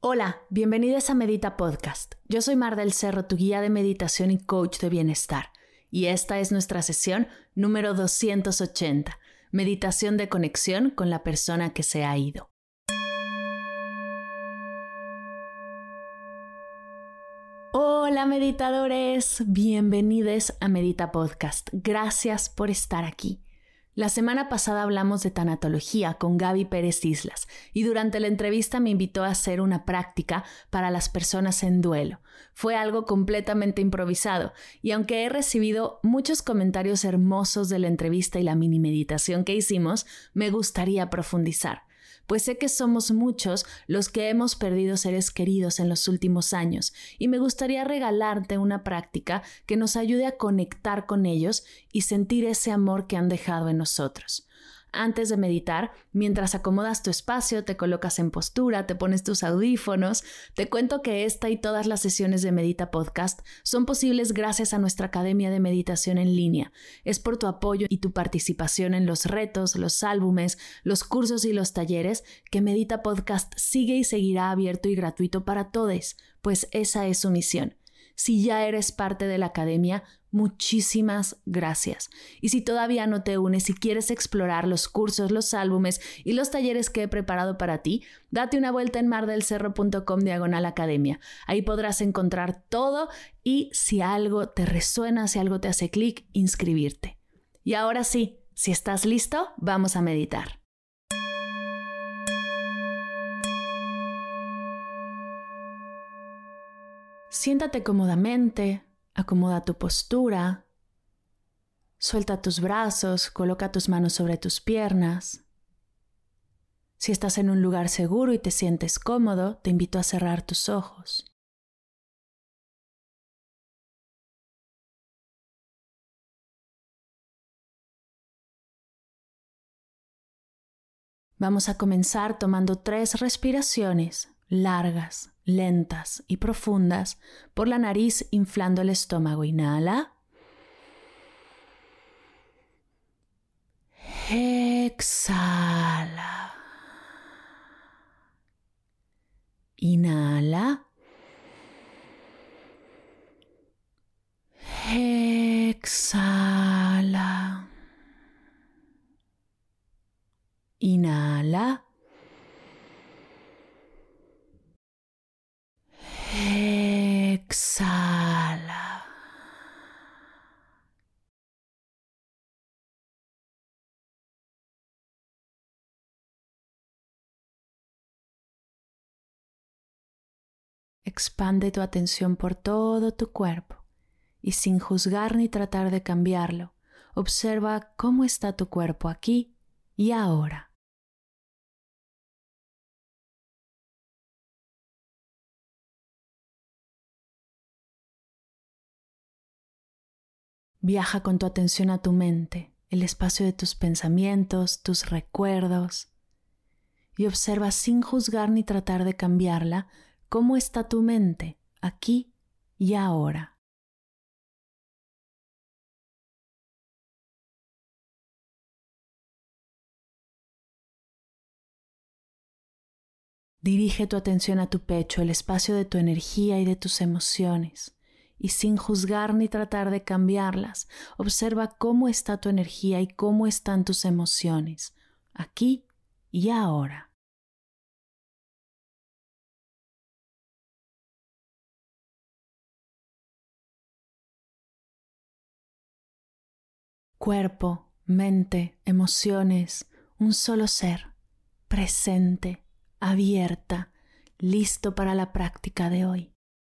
Hola, bienvenidos a Medita Podcast. Yo soy Mar del Cerro, tu guía de meditación y coach de bienestar. Y esta es nuestra sesión número 280, meditación de conexión con la persona que se ha ido. Hola meditadores, bienvenidos a Medita Podcast. Gracias por estar aquí. La semana pasada hablamos de tanatología con Gaby Pérez Islas y durante la entrevista me invitó a hacer una práctica para las personas en duelo. Fue algo completamente improvisado y aunque he recibido muchos comentarios hermosos de la entrevista y la mini meditación que hicimos, me gustaría profundizar. Pues sé que somos muchos los que hemos perdido seres queridos en los últimos años y me gustaría regalarte una práctica que nos ayude a conectar con ellos y sentir ese amor que han dejado en nosotros. Antes de meditar, mientras acomodas tu espacio, te colocas en postura, te pones tus audífonos, te cuento que esta y todas las sesiones de Medita Podcast son posibles gracias a nuestra Academia de Meditación en línea. Es por tu apoyo y tu participación en los retos, los álbumes, los cursos y los talleres que Medita Podcast sigue y seguirá abierto y gratuito para todos, pues esa es su misión. Si ya eres parte de la Academia, muchísimas gracias. Y si todavía no te unes y quieres explorar los cursos, los álbumes y los talleres que he preparado para ti, date una vuelta en mardelcerro.com/academia. Ahí podrás encontrar todo y si algo te resuena, si algo te hace clic, inscribirte. Y ahora sí, si estás listo, vamos a meditar. Siéntate cómodamente, acomoda tu postura, suelta tus brazos, coloca tus manos sobre tus piernas. Si estás en un lugar seguro y te sientes cómodo, te invito a cerrar tus ojos. Vamos a comenzar tomando 3 respiraciones largas, lentas y profundas por la nariz, inflando el estómago. Inhala. Exhala. Inhala. Exhala. Inhala. Exhala. Expande tu atención por todo tu cuerpo y sin juzgar ni tratar de cambiarlo, observa cómo está tu cuerpo aquí y ahora. Viaja con tu atención a tu mente, el espacio de tus pensamientos, tus recuerdos, y observa sin juzgar ni tratar de cambiarla cómo está tu mente aquí y ahora. Dirige tu atención a tu pecho, el espacio de tu energía y de tus emociones. Y sin juzgar ni tratar de cambiarlas, observa cómo está tu energía y cómo están tus emociones, aquí y ahora. Cuerpo, mente, emociones, un solo ser, presente, abierta, listo para la práctica de hoy.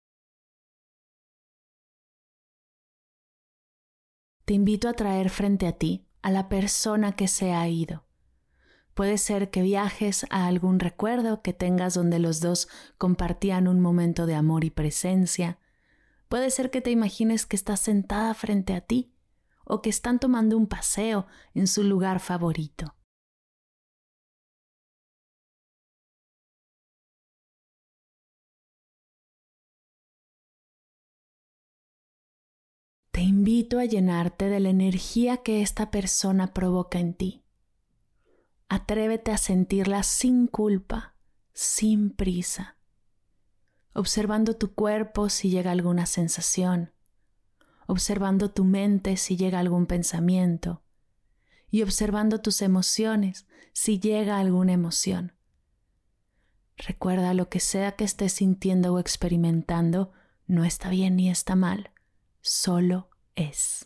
Te invito a traer frente a ti a la persona que se ha ido. Puede ser que viajes a algún recuerdo que tengas donde los dos compartían un momento de amor y presencia. Puede ser que te imagines que estás sentada frente a ti o que están tomando un paseo en su lugar favorito. Te invito a llenarte de la energía que esta persona provoca en ti. Atrévete a sentirla sin culpa, sin prisa. observando tu cuerpo si llega alguna sensación, observando tu mente si llega algún pensamiento y observando tus emociones si llega alguna emoción. Recuerda, lo que sea que estés sintiendo o experimentando no está bien ni está mal, solo es.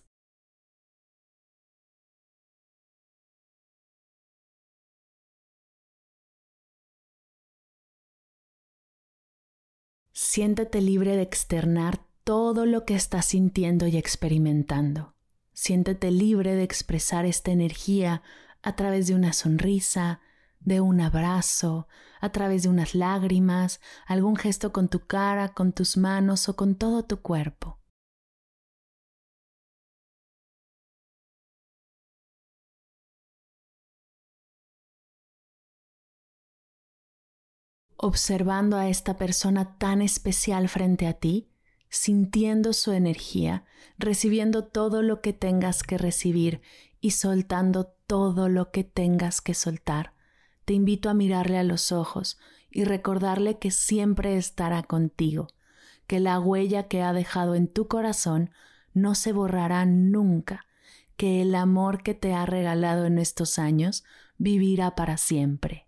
Siéntete libre de externar todo lo que estás sintiendo y experimentando. Siéntete libre de expresar esta energía a través de una sonrisa, de un abrazo, a través de unas lágrimas, algún gesto con tu cara, con tus manos o con todo tu cuerpo. Observando a esta persona tan especial frente a ti, sintiendo su energía, recibiendo todo lo que tengas que recibir y soltando todo lo que tengas que soltar. Te invito a mirarle a los ojos y recordarle que siempre estará contigo, que la huella que ha dejado en tu corazón no se borrará nunca, que el amor que te ha regalado en estos años vivirá para siempre.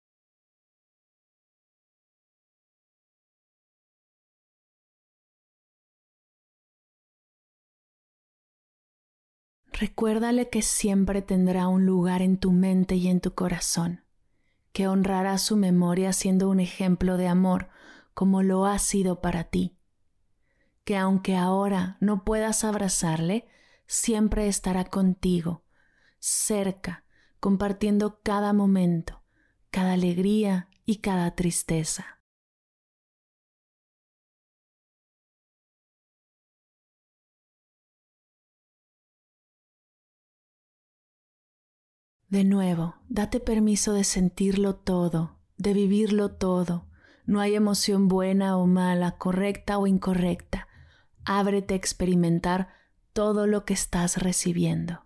Recuérdale que siempre tendrá un lugar en tu mente y en tu corazón, que honrará su memoria siendo un ejemplo de amor como lo ha sido para ti, que aunque ahora no puedas abrazarle, siempre estará contigo, cerca, compartiendo cada momento, cada alegría y cada tristeza. De nuevo, date permiso de sentirlo todo, de vivirlo todo. No hay emoción buena o mala, correcta o incorrecta. Ábrete a experimentar todo lo que estás recibiendo.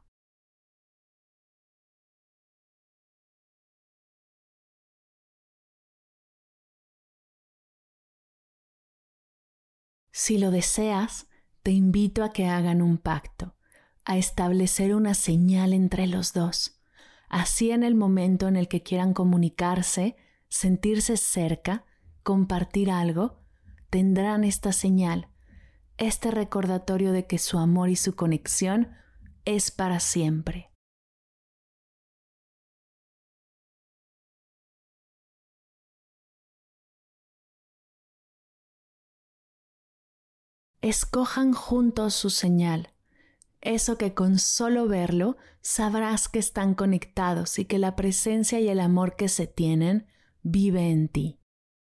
Si lo deseas, te invito a que hagan un pacto, a establecer una señal entre los dos. Así, en el momento en el que quieran comunicarse, sentirse cerca, compartir algo, tendrán esta señal, este recordatorio de que su amor y su conexión es para siempre. Escojan juntos su señal, eso que con solo verlo sabrás que están conectados y que la presencia y el amor que se tienen vive en ti.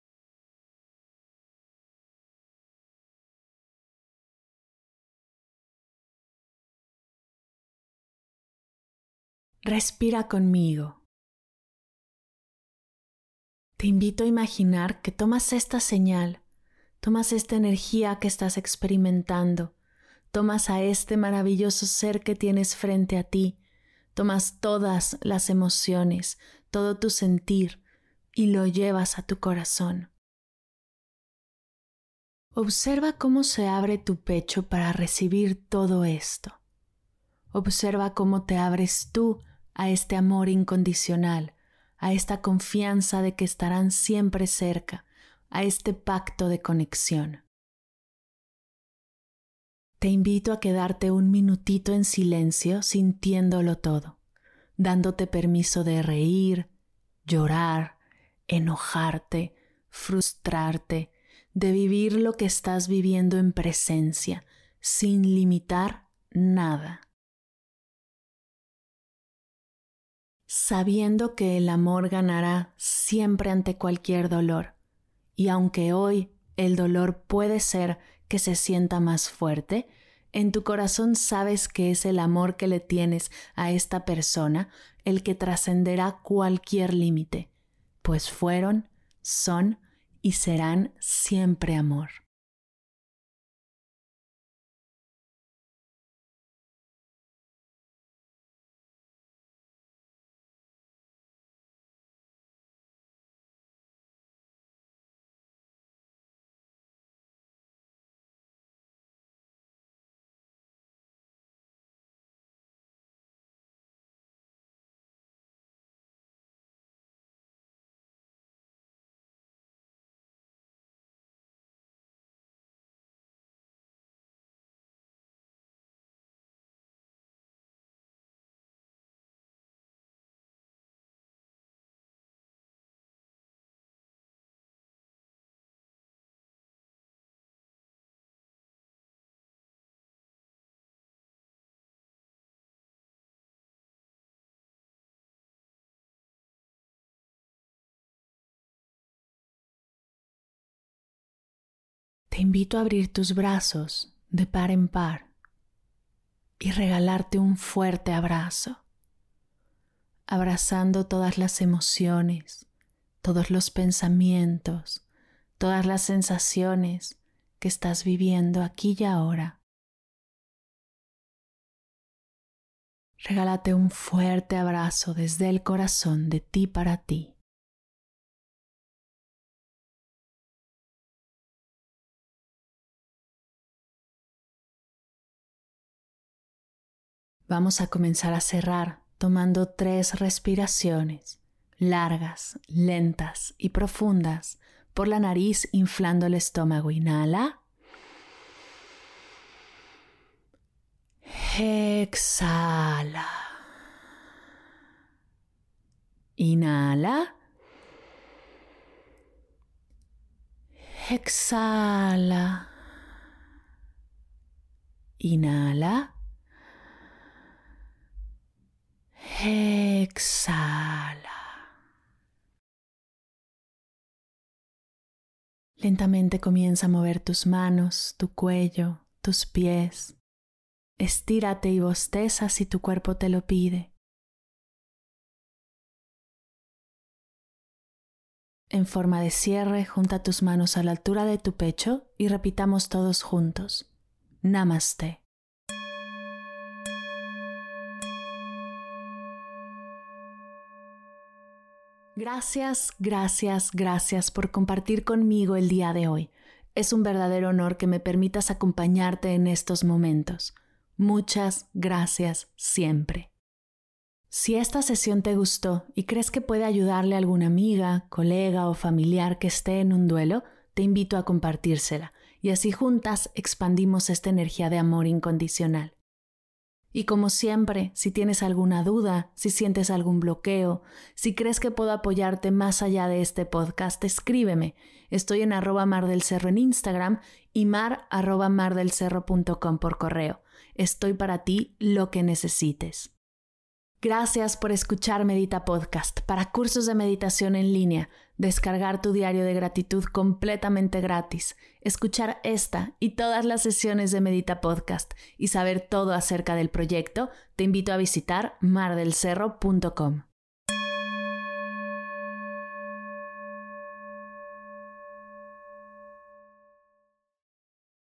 Respira conmigo. Te invito a imaginar que tomas esta señal, tomas esta energía que estás experimentando, tomas a este maravilloso ser que tienes frente a ti, tomas todas las emociones, todo tu sentir y lo llevas a tu corazón. Observa cómo se abre tu pecho para recibir todo esto. Observa cómo te abres tú a este amor incondicional, a esta confianza de que estarán siempre cerca, a este pacto de conexión. Te invito a quedarte un minutito en silencio sintiéndolo todo, dándote permiso de reír, llorar, enojarte, frustrarte, de vivir lo que estás viviendo en presencia, sin limitar nada. Sabiendo que el amor ganará siempre ante cualquier dolor, y aunque hoy el dolor puede ser que se sienta más fuerte, en tu corazón sabes que es el amor que le tienes a esta persona el que trascenderá cualquier límite, pues fueron, son y serán siempre amor. te invito a abrir tus brazos de par en par y regalarte un fuerte abrazo, abrazando todas las emociones, todos los pensamientos, todas las sensaciones que estás viviendo aquí y ahora. Regálate un fuerte abrazo desde el corazón de ti para ti. Vamos a comenzar a cerrar tomando 3 respiraciones largas, lentas y profundas por la nariz, inflando el estómago. Inhala. Exhala. Inhala. Exhala. Inhala. Exhala. Lentamente comienza a mover tus manos, tu cuello, tus pies. Estírate y bosteza si tu cuerpo te lo pide. En forma de cierre, junta tus manos a la altura de tu pecho y repitamos todos juntos. Namaste. Gracias por compartir conmigo el día de hoy. Es un verdadero honor que me permitas acompañarte en estos momentos. Muchas gracias siempre. Si esta sesión te gustó y crees que puede ayudarle a alguna amiga, colega o familiar que esté en un duelo, te invito a compartírsela y así juntas expandimos esta energía de amor incondicional. Y como siempre, si tienes alguna duda, si sientes algún bloqueo, si crees que puedo apoyarte más allá de este podcast, escríbeme. Estoy en @mardelcerro en Instagram y mar@mardelcerro.com por correo. Estoy para ti lo que necesites. Gracias por escuchar Medita Podcast. Para cursos de meditación en línea, descargar tu diario de gratitud completamente gratis, escuchar esta y todas las sesiones de Medita Podcast y saber todo acerca del proyecto, te invito a visitar mardelcerro.com.